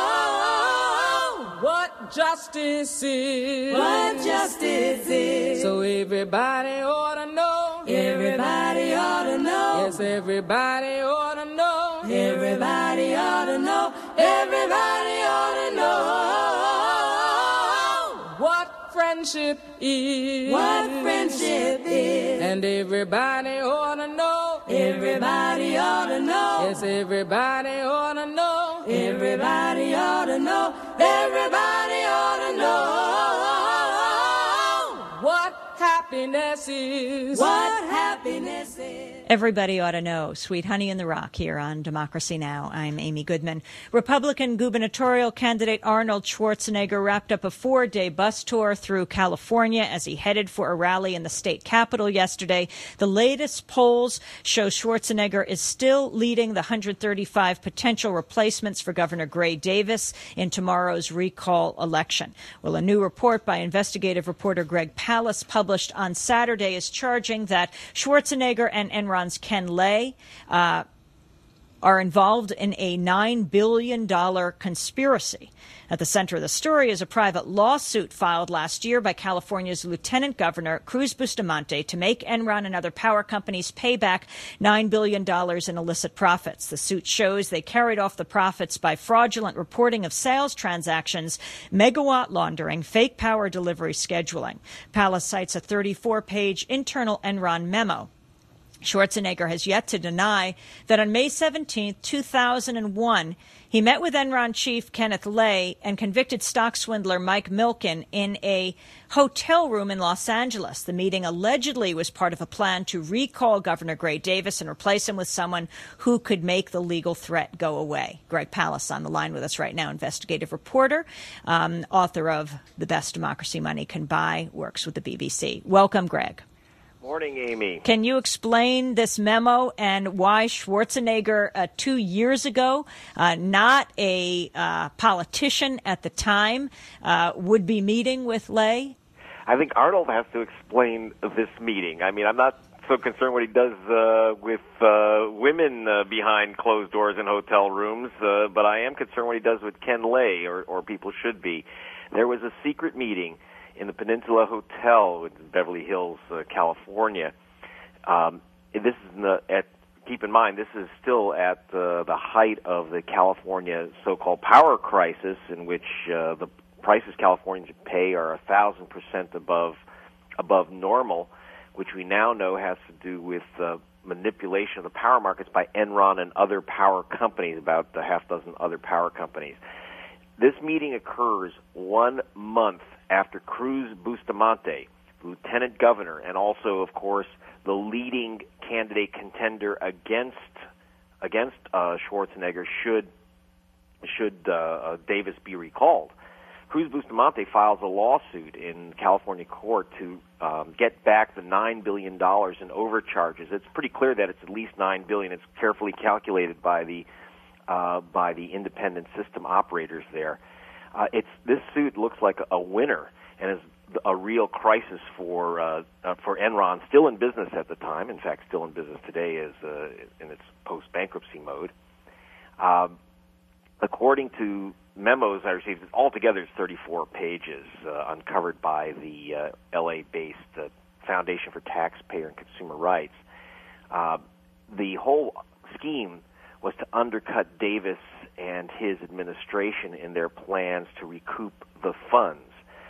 Justice is. What justice is. So everybody ought to know. Everybody ought to know. Yes, everybody ought to know. Everybody ought to know. Everybody ought to know what friendship is. What friendship is. And everybody ought to know. Everybody ought to know. Yes, everybody ought to know. Everybody ought to know. Everybody ought to know what happiness is. What happiness is. Everybody ought to know. Sweet Honey in the Rock here on Democracy Now! I'm Amy Goodman. Republican gubernatorial candidate Arnold Schwarzenegger wrapped up a four-day bus tour through California as he headed for a rally in the state capitol yesterday. The latest polls show Schwarzenegger is still leading the one hundred thirty-five potential replacements for Governor Gray Davis in tomorrow's recall election. Well, a new report by investigative reporter Greg Palast published on Saturday is charging that Schwarzenegger and Enron's Ken Lay uh, are involved in a nine billion dollars conspiracy. At the center of the story is a private lawsuit filed last year by California's Lieutenant Governor Cruz Bustamante to make Enron and other power companies pay back nine billion dollars in illicit profits. The suit shows they carried off the profits by fraudulent reporting of sales transactions, megawatt laundering, fake power delivery scheduling. Palast cites a thirty-four page internal Enron memo Schwarzenegger has yet to deny that on May seventeenth, two thousand one, he met with Enron chief Kenneth Lay and convicted stock swindler Mike Milken in a hotel room in Los Angeles. The meeting allegedly was part of a plan to recall Governor Gray Davis and replace him with someone who could make the legal threat go away. Greg Palast on the line with us right now, investigative reporter, um, author of The Best Democracy Money Can Buy, works with the B B C. Welcome, Greg. Morning, Amy. Can you explain this memo and why Schwarzenegger, uh, two years ago, uh, not a uh, politician at the time, uh, would be meeting with Lay? I think Arnold has to explain this meeting. I mean, I'm not so concerned what he does uh, with uh, women uh, behind closed doors in hotel rooms, uh, but I am concerned what he does with Ken Lay, or, or people should be. There was a secret meeting in the Peninsula Hotel in Beverly Hills, uh, California. Um, this is in the, at, keep in mind, this is still at uh, the height of the California so-called power crisis, in which uh, the prices Californians pay are a thousand percent above above normal, which we now know has to do with uh, manipulation of the power markets by Enron and other power companies, about a half dozen other power companies. This meeting occurs one month after Cruz Bustamante, lieutenant governor, and also, of course, the leading candidate contender against against uh, Schwarzenegger, should should uh, uh, Davis be recalled. Cruz Bustamante files a lawsuit in California court to um, get back the nine billion dollars in overcharges. It's pretty clear that it's at least nine billion dollars. It's carefully calculated by the uh, by the independent system operators there. Uh, it's this suit looks like a, a winner and is a real crisis for uh, uh, for Enron, still in business at the time. In fact, still in business today, is uh, in its post-bankruptcy mode. Uh, according to memos I received, altogether it's thirty-four pages, uh, uncovered by the uh, L A-based uh, Foundation for Taxpayer and Consumer Rights. Uh, the whole scheme was to undercut Davis and his administration in their plans to recoup the funds.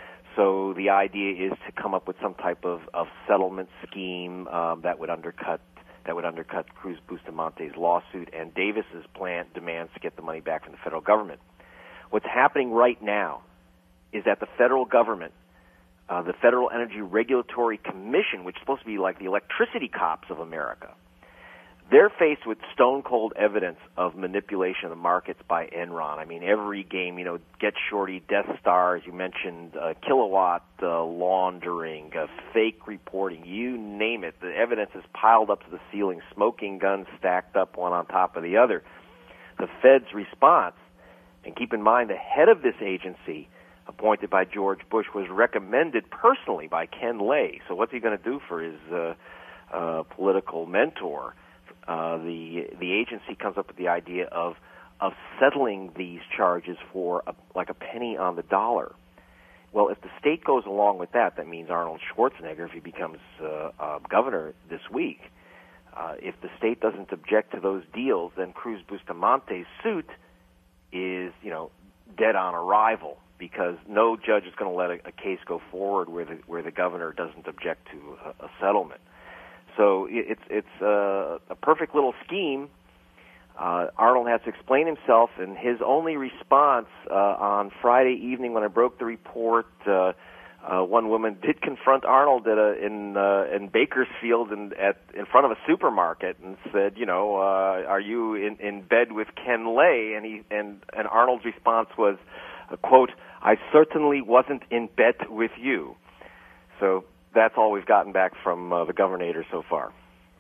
So the idea is to come up with some type of, of settlement scheme um, that would undercut that would undercut Cruz Bustamante's lawsuit and Davis's plan demands to get the money back from the federal government. What's happening right now is that the federal government, uh, the Federal Energy Regulatory Commission, which is supposed to be like the electricity cops of America, they're faced with stone-cold evidence of manipulation of the markets by Enron. I mean, every game, you know, Get Shorty, Death Star, as you mentioned, uh, kilowatt uh, laundering, uh, fake reporting, you name it. The evidence is piled up to the ceiling, smoking guns stacked up one on top of the other. The Fed's response, and keep in mind the head of this agency, appointed by George Bush, was recommended personally by Ken Lay. So what's he going to do for his uh, uh, political mentor? Uh, the the agency comes up with the idea of of settling these charges for a, like a penny on the dollar. Well, if the state goes along with that, that means Arnold Schwarzenegger, if he becomes uh, uh, governor this week, uh, if the state doesn't object to those deals, then Cruz Bustamante's suit is, you know, dead on arrival, because no judge is going to let a, a case go forward where the where the governor doesn't object to a, a settlement. So it's it's a, a perfect little scheme. Uh, Arnold has to explain himself, and his only response uh, on Friday evening when I broke the report, uh, uh, one woman did confront Arnold at a, in uh, in Bakersfield and at in front of a supermarket and said, you know, uh, are you in, in bed with Ken Lay? And he and, and Arnold's response was, uh, quote, I certainly wasn't in bed with you. So that's all we've gotten back from uh, the governor so far.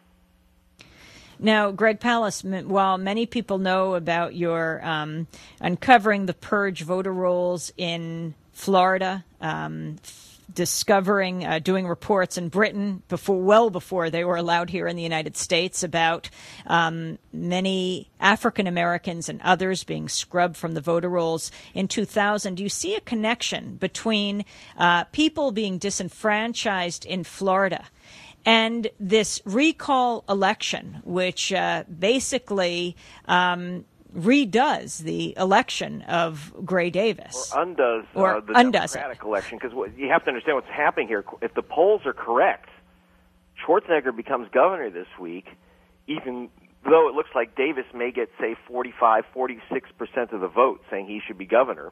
Now, Greg Palast, while many people know about your um, uncovering the purge voter rolls in Florida, um, discovering, uh, doing reports in Britain before, well before they were allowed here in the United States about um, many African Americans and others being scrubbed from the voter rolls in two thousand. Do you see a connection between uh, people being disenfranchised in Florida and this recall election, which uh, basically um, redoes the election of Gray Davis? Or undoes or uh, the undoes Democratic it. election, because you have to understand what's happening here. If the polls are correct, Schwarzenegger becomes governor this week, even though it looks like Davis may get, say, forty-five, forty-six percent of the vote saying he should be governor.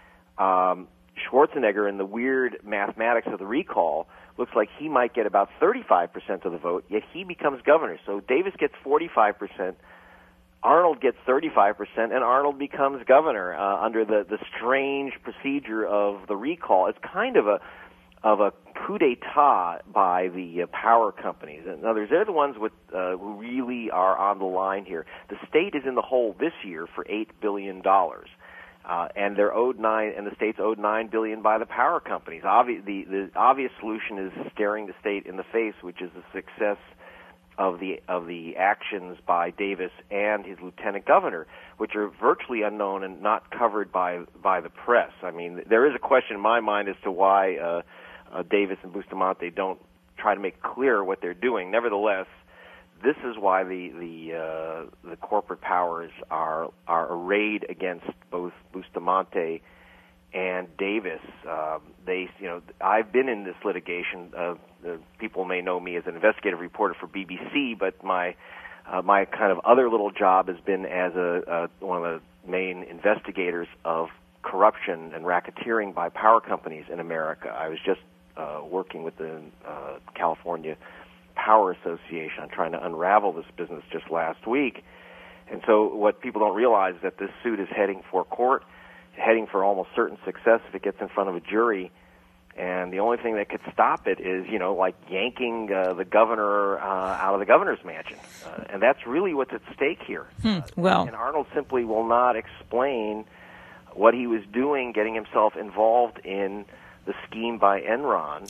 Um, Schwarzenegger, in the weird mathematics of the recall, looks like he might get about thirty-five percent of the vote, yet he becomes governor. So Davis gets forty-five percent, Arnold gets thirty-five percent, and Arnold becomes governor uh, under the, the strange procedure of the recall. It's kind of a of a coup d'etat by the uh, power companies. In other words, they're the ones with uh, who really are on the line here. The state is in the hole this year for eight billion dollars. Uh, and they're owed nine, and the state's owed nine billion by the power companies. Obvi- the, the obvious solution is staring the state in the face, which is the success of the of the actions by Davis and his lieutenant governor, which are virtually unknown and not covered by by the press. I mean, there is a question in my mind as to why uh, uh, Davis and Bustamante don't try to make clear what they're doing. Nevertheless, this is why the the uh, the corporate powers are are arrayed against both Bustamante and Davis. Um, they, you know, I've been in this litigation. Uh, the people may know me as an investigative reporter for B B C, but my uh, my kind of other little job has been as a, a one of the main investigators of corruption and racketeering by power companies in America. I was just uh, working with the uh, California Power Association on trying to unravel this business just last week. And so what people don't realize is that this suit is heading for court, heading for almost certain success if it gets in front of a jury. And the only thing that could stop it is, you know, like yanking uh, the governor uh, out of the governor's mansion. Uh, and that's really what's at stake here. Hmm. Well, uh, and Arnold simply will not explain what he was doing, getting himself involved in the scheme by Enron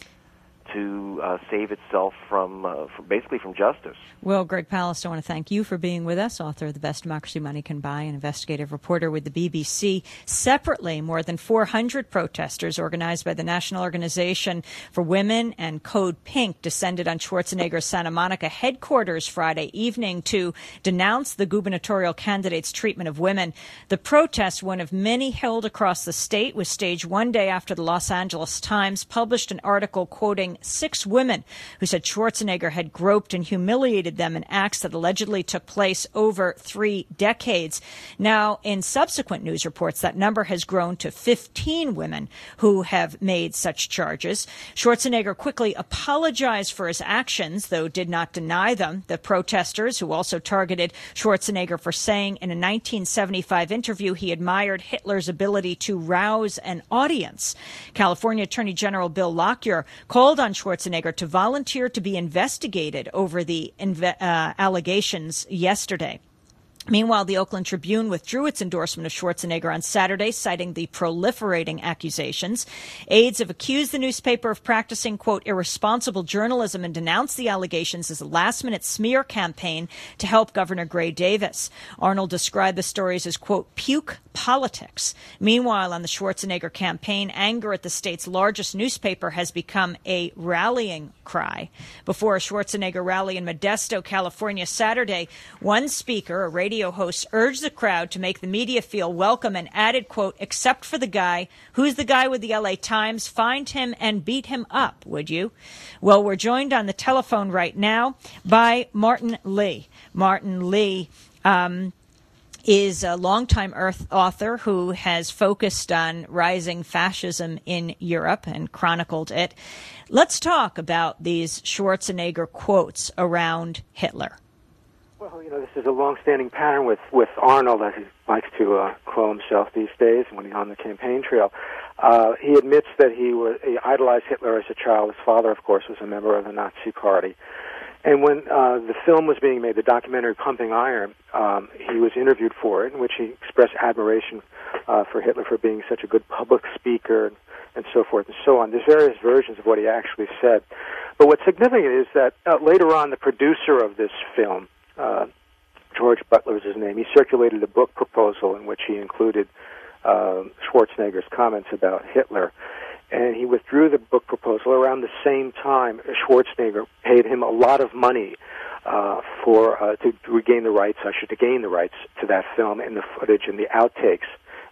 to uh, save itself from, uh, from basically from justice. Well, Greg Palast, I want to thank you for being with us, author of The Best Democracy Money Can Buy, an investigative reporter with the B B C. Separately, more than four hundred protesters organized by the National Organization for Women and Code Pink descended on Schwarzenegger's Santa Monica headquarters Friday evening to denounce the gubernatorial candidate's treatment of women. The protest, one of many held across the state, was staged one day after the Los Angeles Times published an article quoting six women who said Schwarzenegger had groped and humiliated them in acts that allegedly took place over three decades. Now, in subsequent news reports, that number has grown to fifteen women who have made such charges. Schwarzenegger quickly apologized for his actions, though did not deny them. The protesters, who also targeted Schwarzenegger for saying in a nineteen seventy-five interview he admired Hitler's ability to rouse an audience. California Attorney General Bill Lockyer called on Schwarzenegger to volunteer to be investigated over the inve- uh, allegations yesterday. Meanwhile, the Oakland Tribune withdrew its endorsement of Schwarzenegger on Saturday, citing the proliferating accusations. Aides have accused the newspaper of practicing, quote, irresponsible journalism and denounced the allegations as a last-minute smear campaign to help Governor Gray Davis. Arnold described the stories as, quote, puke politics. Meanwhile, on the Schwarzenegger campaign, anger at the state's largest newspaper has become a rallying cry. Before a Schwarzenegger rally in Modesto, California, Saturday, one speaker, a radio host, urged the crowd to make the media feel welcome and added, quote, except for the guy. Who's the guy with the L A Times? Find him and beat him up, would you? Well, we're joined on the telephone right now by Martin Lee. Martin Lee um, is a longtime Earth author who has focused on rising fascism in Europe and chronicled it. Let's talk about these Schwarzenegger quotes around Hitler. Well, you know, this is a long-standing pattern with, with Arnold, as he likes to uh, call himself these days when he's on the campaign trail. Uh, he admits that he, was, he idolized Hitler as a child. His father, of course, was a member of the Nazi Party. And when uh, the film was being made, the documentary Pumping Iron, um, he was interviewed for it, in which he expressed admiration uh, for Hitler for being such a good public speaker and, and so forth and so on. There's various versions of what he actually said. But what's significant is that uh, later on, the producer of this film, Uh, George Butler is his name. He circulated a book proposal in which he included uh, Schwarzenegger's comments about Hitler, and he withdrew the book proposal around the same time. Schwarzenegger paid him a lot of money uh, for uh, to, to regain the rights, I should to gain the rights to that film and the footage and the outtakes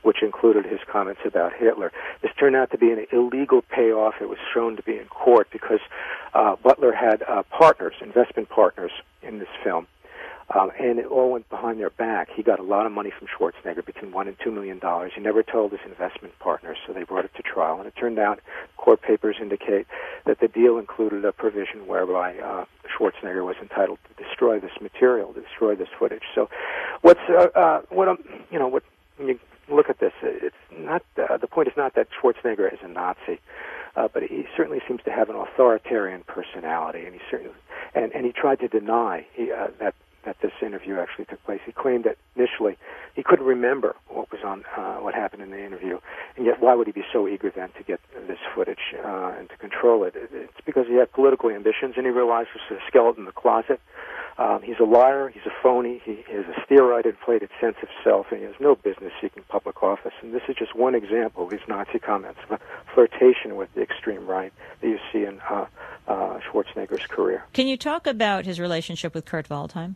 which included his comments about Hitler. This turned out to be an illegal payoff. It was shown to be in court because uh, Butler had uh, partners, investment partners in this film. Um, and it all went behind their back. He got a lot of money from Schwarzenegger, between one and two million dollars. He never told his investment partners, so they brought it to trial. And it turned out, court papers indicate that the deal included a provision whereby uh, Schwarzenegger was entitled to destroy this material, to destroy this footage. So, what's uh, uh, what I'm, you know, what when you look at this, it's not uh, the point is not that Schwarzenegger is a Nazi, uh, but he certainly seems to have an authoritarian personality, and he certainly and and he tried to deny he, uh, that. that this interview actually took place. He claimed that initially he couldn't remember what was on, uh, what happened in the interview, and yet why would he be so eager then to get this footage uh, and to control it? It's because he had political ambitions, and he realized there's a skeleton in the closet. Um, he's a liar, he's a phony, he has a steroid inflated sense of self, and he has no business seeking public office. And this is just one example of his Nazi comments, of a flirtation with the extreme right that you see in uh, uh, Schwarzenegger's career. Can you talk about his relationship with Kurt Waldheim?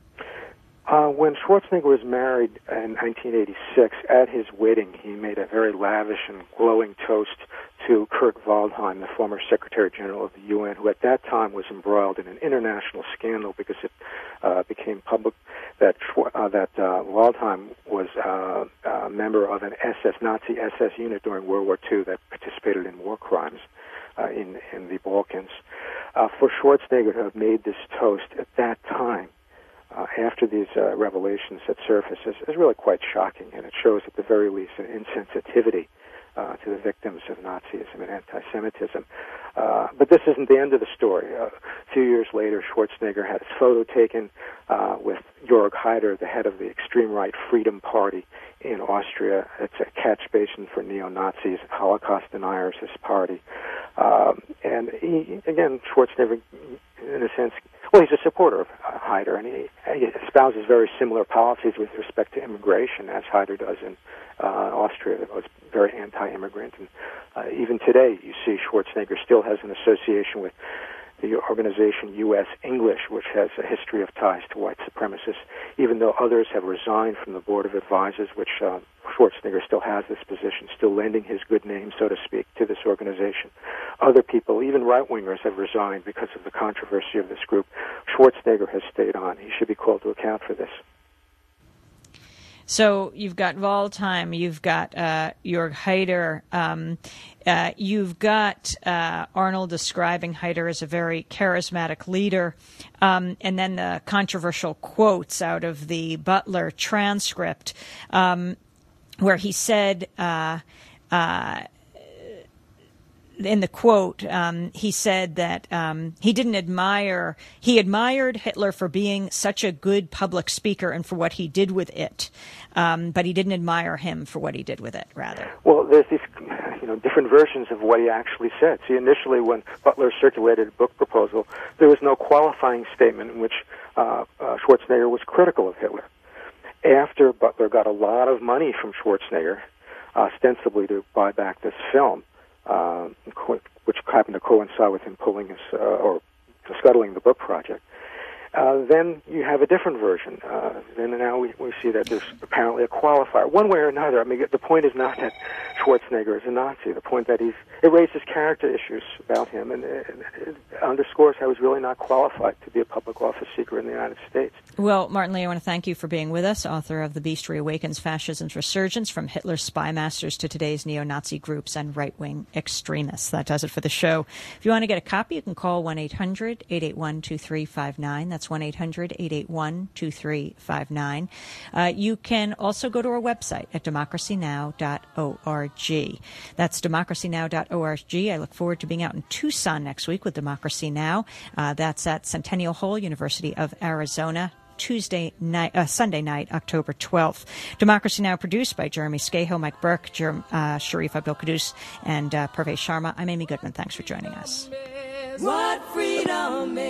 Uh, when Schwarzenegger was married in nineteen eighty-six, at his wedding, he made a very lavish and glowing toast to Kurt Waldheim, the former Secretary General of the U N, who at that time was embroiled in an international scandal because it uh, became public that uh, that uh, Waldheim was uh, a member of an S S Nazi S S unit during World War Two that participated in war crimes uh, in in the Balkans. Uh, for Schwarzenegger to have made this toast at that time, Uh, after these uh, revelations that surface, is, is really quite shocking, and it shows at the very least an insensitivity uh, to the victims of Nazism and anti-Semitism. Uh, but this isn't the end of the story. Uh, a few years later, Schwarzenegger had his photo taken uh, with Jörg Haider, the head of the extreme right Freedom Party in Austria. It's a catch basin for neo-Nazis, Holocaust deniers, this party. Um, and he, again, Schwarzenegger, in a sense, well, he's a supporter of uh, Haider, and he, he espouses very similar policies with respect to immigration, as Haider does in uh, Austria. It was very anti-immigrant. And uh, even today, you see Schwarzenegger still has an association with the organization U S English, which has a history of ties to white supremacists, even though others have resigned from the Board of Advisors, which uh, Schwarzenegger still has this position, still lending his good name, so to speak, to this organization. Other people, even right-wingers, have resigned because of the controversy of this group. Schwarzenegger has stayed on. He should be called to account for this. So you've got Waldheim, you've got uh, Jörg Haider, um, uh, you've got uh, Arnold describing Haider as a very charismatic leader, um, and then the controversial quotes out of the Butler transcript um, where he said, uh, uh, in the quote, um, he said that um, he didn't admire, he admired Hitler for being such a good public speaker and for what he did with it, um, but he didn't admire him for what he did with it, rather. Well, there's these, you know, different versions of what he actually said. See, initially when Butler circulated a book proposal, there was no qualifying statement in which uh, uh, Schwarzenegger was critical of Hitler. After Butler got a lot of money from Schwarzenegger, ostensibly to buy back this film, Uh, which happened to coincide with him pulling his, uh, or scuttling the book project, uh, then you have a different version. Uh, then now we, we see that there's apparently a qualifier. One way or another, I mean, the point is not that Schwarzenegger is a Nazi. The point that he's, it raises character issues about him, and it, it underscores how he's really not qualified to be a public office seeker in the United States. Well, Martin Lee, I want to thank you for being with us, author of The Beast Reawakens, Fascism's Resurgence, From Hitler's Spy Masters to Today's Neo-Nazi Groups and Right-Wing Extremists. That does it for the show. If you want to get a copy, you can call one eight hundred eight eight one two three five nine. That's one eight hundred eight eight one two three five nine. Uh, you can also go to our website at democracy now dot org. That's democracy now dot org. I look forward to being out in Tucson next week with Democracy Now. Uh, that's at Centennial Hall, University of Arizona. Tuesday night, uh, Sunday night, October twelfth. Democracy Now! Produced by Jeremy Scahill, Mike Burke, Jer- uh, Sharif Abdul-Qudus, and uh, Pervez Sharma. I'm Amy Goodman. Thanks for joining us. What freedom is.